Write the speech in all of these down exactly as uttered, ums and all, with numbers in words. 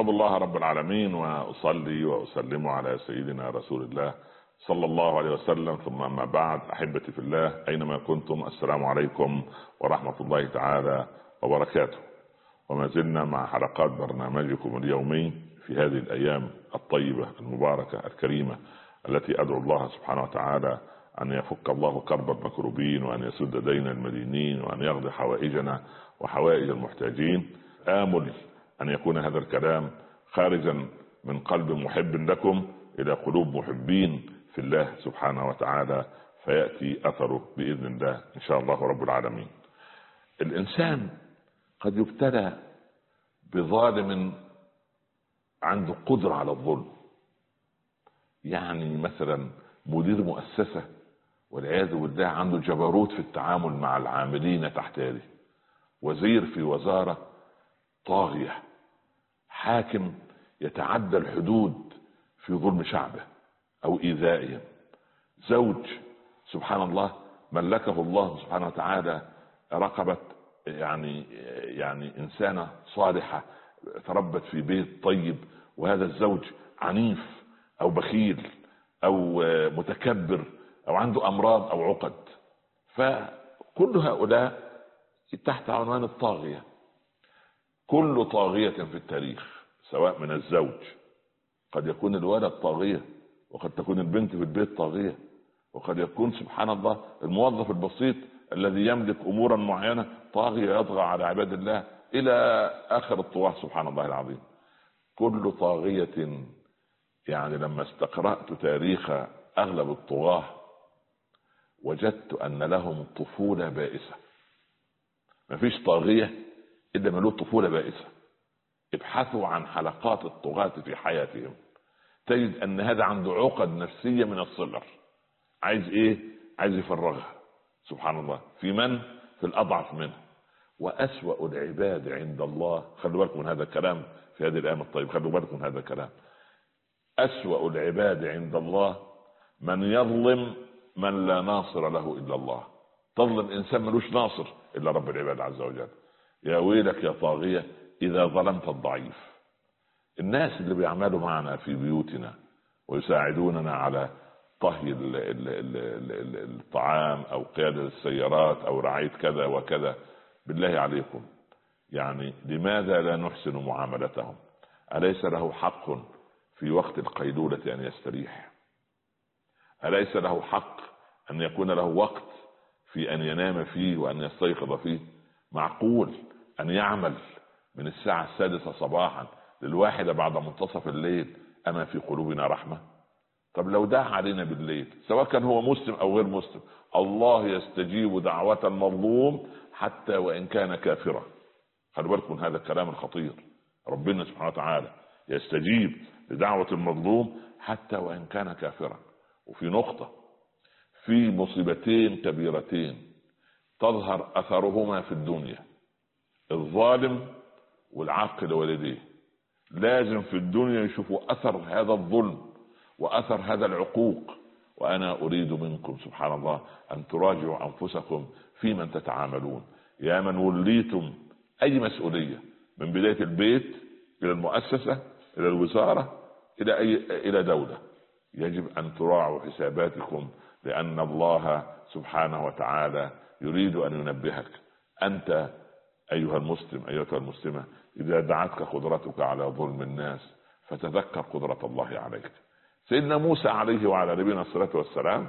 أحمد الله رب العالمين وأصلي وأسلم على سيدنا رسول الله صلى الله عليه وسلم، ثم أما بعد. أحبتي في الله أينما كنتم، السلام عليكم ورحمة الله تعالى وبركاته. وما زلنا مع حلقات برنامجكم اليومي في هذه الأيام الطيبة المباركة الكريمة التي أدعو الله سبحانه وتعالى أن يفك الله كرب المكروبين، وأن يسد دين المدينين، وأن يقضي حوائجنا وحوائج المحتاجين. آمل أن يكون هذا الكلام خارجا من قلب محب لكم إلى قلوب محبين في الله سبحانه وتعالى، فيأتي أثره بإذن الله إن شاء الله رب العالمين. الإنسان قد يبتلى بظالم عنده قدرة على الظلم، يعني مثلا مدير مؤسسة والعياذ بالله عنده جبروت في التعامل مع العاملين تحت يده، وزير في وزارة طاغية، حاكم يتعدى الحدود في ظلم شعبه أو إيذائهم، زوج سبحان الله ملكه الله سبحانه وتعالى رقبة يعني يعني إنسانة صالحة تربت في بيت طيب، وهذا الزوج عنيف أو بخيل أو متكبر أو عنده أمراض أو عقد. فكل هؤلاء تحت عنوان الطاغية. كل طاغية في التاريخ سواء من الزوج، قد يكون الولد طاغية، وقد تكون البنت في البيت طاغية، وقد يكون سبحان الله الموظف البسيط الذي يملك أمورا معينة طاغية يطغى على عباد الله إلى آخر الطواه سبحان الله العظيم. كل طاغية، يعني لما استقرأت تاريخ أغلب الطغاة وجدت أن لهم طفولة بائسة. ما فيش طاغية إلا من له طفولة بائسة. ابحثوا عن حلقات الطغاة في حياتهم تجد أن هذا عنده عقد نفسية من الصغر، عايز إيه؟ عايز يفرغها سبحان الله في من؟ في الأضعف منه. وأسوأ العباد عند الله، خلوا بالكم من هذا الكلام في هذه الأيام الطيبة، خلوا بالكم من هذا الكلام. أسوأ العباد عند الله من يظلم من لا ناصر له إلا الله. تظلم إنسان ملوش ناصر إلا رب العباد عز وجل. يا ويلك يا طاغية إذا ظلمت الضعيف. الناس اللي بيعملوا معنا في بيوتنا ويساعدوننا على طهي الطعام أو قيادة السيارات أو رعاية كذا وكذا، بالله عليكم يعني لماذا لا نحسن معاملتهم؟ أليس له حق في وقت القيلولة أن يستريح؟ أليس له حق أن يكون له وقت في أن ينام فيه وأن يستيقظ فيه؟ معقول أن يعمل من الساعة السادسة صباحا للواحدة بعد منتصف الليل؟ أما في قلوبنا رحمة؟ طب لو دعا علينا بالليل سواء كان هو مسلم أو غير مسلم، الله يستجيب دعوة المظلوم حتى وإن كان كافرا. خلوا بالكم من هذا الكلام الخطير. ربنا سبحانه وتعالى يستجيب لدعوة المظلوم حتى وإن كان كافرا. وفي نقطة، في مصيبتين كبيرتين تظهر أثرهما في الدنيا، الظالم والعاقل والديه. لازم في الدنيا يشوفوا أثر هذا الظلم وأثر هذا العقوق. وأنا أريد منكم سبحان الله أن تراجعوا أنفسكم في من تتعاملون. يا من وليتم أي مسؤولية من بداية البيت إلى المؤسسة إلى الوزارة إلى أي إلى دولة، يجب أن تراعوا حساباتكم، لأن الله سبحانه وتعالى يريد أن ينبهك. أنت أيها المسلم أيها المسلمة، إذا دعتك قدرتك على ظلم الناس فتذكر قدرة الله عليك. سيدنا موسى عليه وعلى نبينا الصلاة والسلام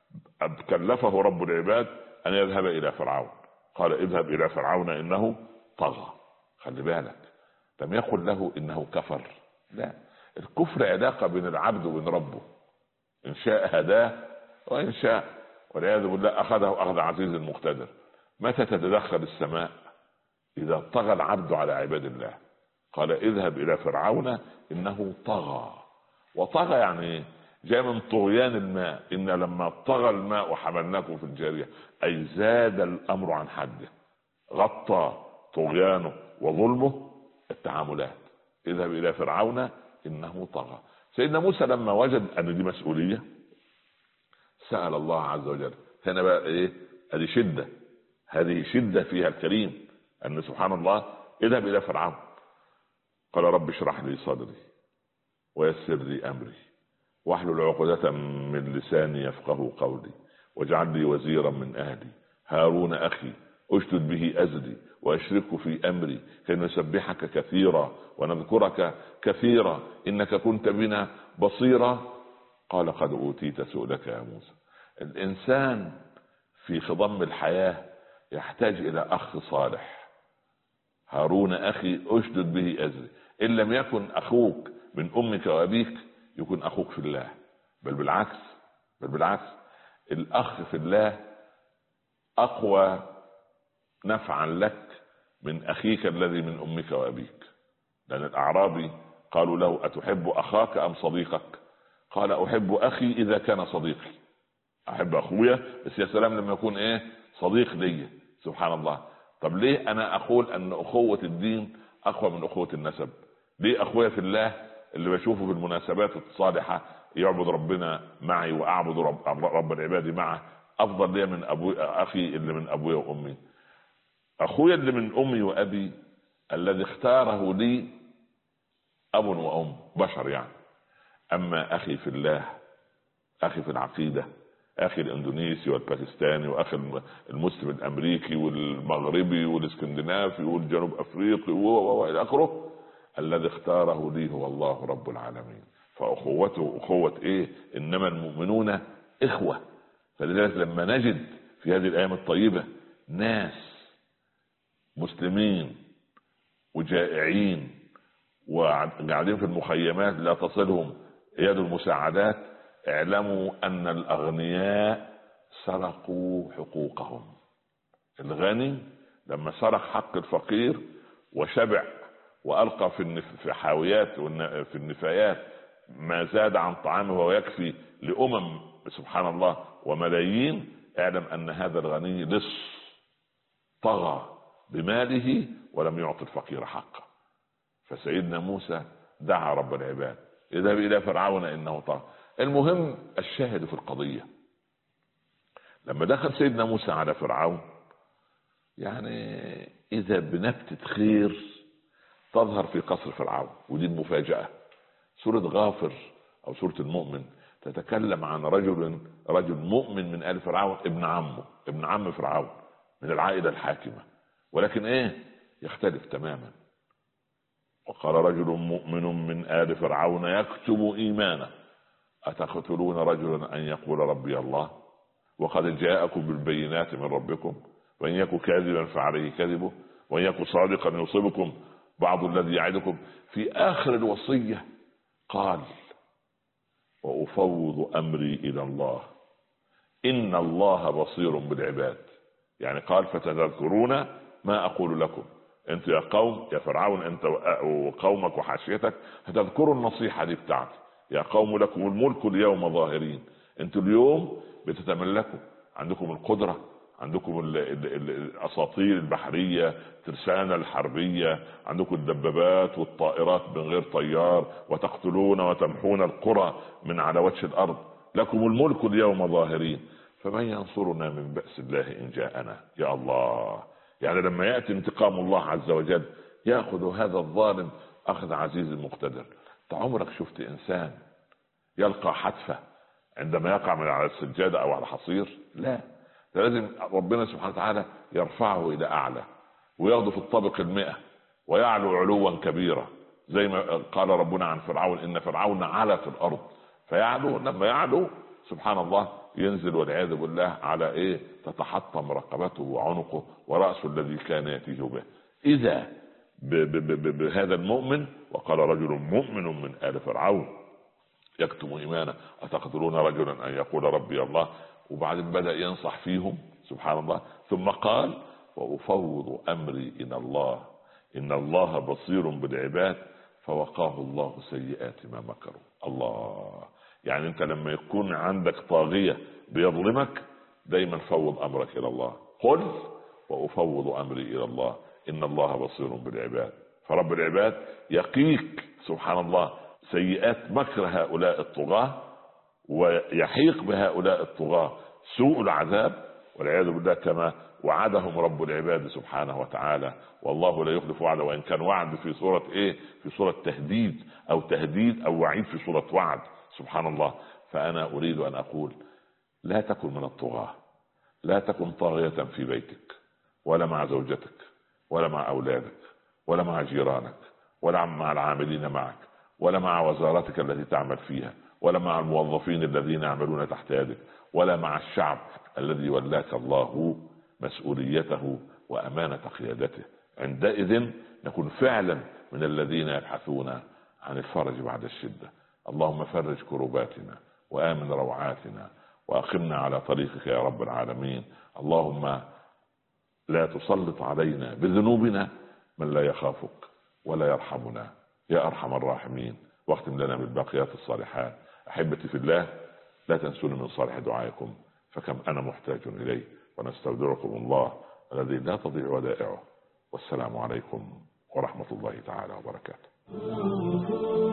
كلفه رب العباد أن يذهب إلى فرعون، قال اذهب إلى فرعون إنه طغى. خلي بالك، لم يقل له إنه كفر، لا. الكفر علاقة بين العبد وبين ربه، إن شاء هداه وإن شاء والعياذ بالله أخذه أخذ عزيز مقتدر. متى تتدخل السماء؟ إذا طغى العبد على عباد الله. قال اذهب إلى فرعون إنه طغى. وطغى يعني جاء من طغيان الماء، إن لما طغى الماء وحملناكم في الجارية، أي زاد الأمر عن حده، غطى طغيانه وظلمه التعاملات. اذهب إلى فرعون إنه طغى. سيدنا موسى لما وجد أن دي مسؤولية سأل الله عز وجل. هنا بقى إيه؟ هذه شدة، هذه شدة فيها الكريم، أن سبحان الله اذهب إلى فرعون. قال رب اشرح لي صدري ويسر لي أمري واحلل عقدة من لساني يفقه قولي واجعل لي وزيرا من أهلي هارون أخي أشدد به أزري وأشركه في أمري كي نسبحك كثيرا ونذكرك كثيرا إنك كنت بنا بصيرا. قال قد أوتيت سؤلك يا موسى. الإنسان في خضم الحياة يحتاج إلى أخ صالح. هارون أخي أشدد به أزري. إن لم يكن أخوك من أمك وأبيك يكون أخوك في الله، بل بالعكس بل بالعكس الأخ في الله أقوى نفعا لك من أخيك الذي من أمك وأبيك. لأن الأعرابي قالوا له أتحب أخاك أم صديقك؟ قال أحب أخي إذا كان صديقي. أحب أخويا بس يا سلام لما يكون إيه صديق لي. سبحان الله. طب ليه أنا أقول أن أخوة الدين أقوى من أخوة النسب؟ ليه أخويا في الله اللي بشوفه في المناسبات الصالحة يعبد ربنا معي وأعبد رب, رب العباد معه أفضل لي من أبوي أخي اللي من أبوي وأمي؟ أخويا اللي من أمي وأبي الذي اختاره لي أب وأم بشر يعني. أما أخي في الله، أخي في العقيدة، أخي الإندونيسي والباكستاني وأخي المسلم الأمريكي والمغربي والاسكندنافي والجنوب أفريقي وإلى آخره، الذي اختاره لي هو الله رب العالمين. فأخوته أخوة إيه؟ إنما المؤمنون إخوة. فلذلك لما نجد في هذه الأيام الطيبة ناس مسلمين وجائعين وقاعدين في المخيمات لا تصلهم يد المساعدات، اعلموا أن الأغنياء سرقوا حقوقهم. الغني لما سرق حق الفقير وشبع وألقى في حاويات في النفايات ما زاد عن طعامه ويكفي لأمم سبحان الله وملايين، اعلم أن هذا الغني لص طغى بماله ولم يعطي الفقير حقه. فسيدنا موسى دعا رب العباد اذهب إلى فرعون إنه طغى. المهم الشاهد في القضية لما دخل سيدنا موسى على فرعون، يعني إذا بنبتة خير تظهر في قصر فرعون. ودي المفاجأة. سورة غافر أو سورة المؤمن تتكلم عن رجل رجل مؤمن من آل فرعون، ابن عمه ابن عم فرعون من العائلة الحاكمة، ولكن ايه يختلف تماما. وقال رجل مؤمن من آل فرعون يكتم إيمانه أتقتلون رجلا أن يقول ربي الله وقد جاءكم بالبينات من ربكم وإن يكن كاذبا فعليه كذبه وإن يكن صادقا يصيبكم بعض الذي يعدكم. في آخر الوصية قال وأفوض أمري إلى الله إن الله بصير بالعباد. يعني قال فتذكرون ما أقول لكم. أنت يا قوم يا فرعون أنت وقومك وحاشيتك هتذكروا النصيحة دي بتاعتي. يا قوم لكم الملك اليوم ظاهرين. أنتوا اليوم بتتملكوا، عندكم القدرة، عندكم الأساطير البحرية، ترسانة الحربية، عندكم الدبابات والطائرات من غير طيار، وتقتلون وتمحون القرى من على وجه الأرض. لكم الملك اليوم ظاهرين فمن ينصرنا من بأس الله إن جاءنا. يا الله. يعني لما يأتي انتقام الله عز وجل يأخذ هذا الظالم أخذ عزيز مقتدر. عمرك شفت إنسان يلقى حتفة عندما يقع من على السجادة أو على حصير؟ لا، لازم ربنا سبحانه وتعالى يرفعه إلى أعلى وياخذه في الطابق المئة ويعلو علوا كبيرا، زي ما قال ربنا عن فرعون إن فرعون علا في الأرض فيعلو. لما يعلو سبحان الله ينزل والعياذ بالله على إيه؟ تتحطم رقبته وعنقه ورأسه الذي كان يأتيه به. إذا بهذا المؤمن وقال رجل مؤمن من آل فرعون يكتم إيمانه أتقتلون رجلا أن يقول ربي الله. وبعدين بدأ ينصح فيهم سبحان الله، ثم قال وأفوض أمري إلى الله إن الله بصير بالعباد فوقاه الله سيئات ما مكروا. الله. يعني أنت لما يكون عندك طاغية بيظلمك دايما فوض أمرك إلى الله. قل وأفوض أمري إلى الله إن الله بصير بالعباد. فرب العباد يقيك سبحان الله سيئات مكر هؤلاء الطغاة ويحيق بهؤلاء الطغاة سوء العذاب والعياذ بالله كما وعدهم رب العباد سبحانه وتعالى، والله لا يخلف وعده، وإن كان وعد في صورة إيه؟ في صورة تهديد أو تهديد أو وعيد في صورة وعد، سبحان الله. فأنا أريد أن أقول لا تكن من الطغاة، لا تكن طاغية في بيتك ولا مع زوجتك ولا مع أولادك ولا مع جيرانك ولا مع العاملين معك ولا مع وزارتك التي تعمل فيها ولا مع الموظفين الذين يعملون تحت يدك ولا مع الشعب الذي ولاك الله مسؤوليته وأمانة قيادته. عندئذ نكون فعلا من الذين يبحثون عن الفرج بعد الشدة. اللهم فرج كرباتنا وآمن روعاتنا وأقمنا على طريقك يا رب العالمين. اللهم لا تسلط علينا بذنوبنا من لا يخافك ولا يرحمنا يا أرحم الراحمين. واختم لنا بالباقيات الصالحات. أحبتي في الله، لا تنسوني من صالح دعائكم فكم أنا محتاج إليه، ونستودعكم الله الذي لا تضيع ودائعه. والسلام عليكم ورحمة الله تعالى وبركاته.